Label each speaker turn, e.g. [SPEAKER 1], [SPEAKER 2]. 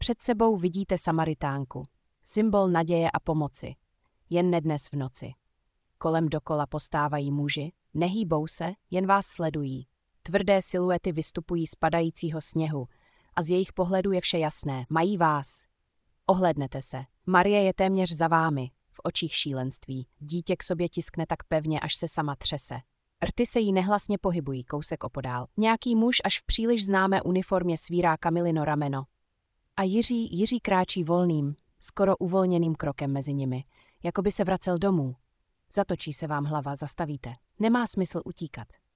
[SPEAKER 1] Před sebou vidíte Samaritánku, symbol naděje a pomoci. Jen ne dnes v noci. Kolem dokola postávají muži, nehýbou se, jen vás sledují. Tvrdé siluety vystupují z padajícího sněhu a z jejich pohledu je vše jasné. Mají vás. Ohlédnete se. Marie je téměř za vámi, v očích šílenství. Dítě k sobě tiskne tak pevně, až se sama třese. Rty se jí nehlasně pohybují kousek opodál. Nějaký muž až v příliš známé uniformě svírá Kamilino rameno. A Jiří kráčí volným, skoro uvolněným krokem mezi nimi, jako by se vracel domů. Zatočí se vám hlava, zastavíte. Nemá smysl utíkat.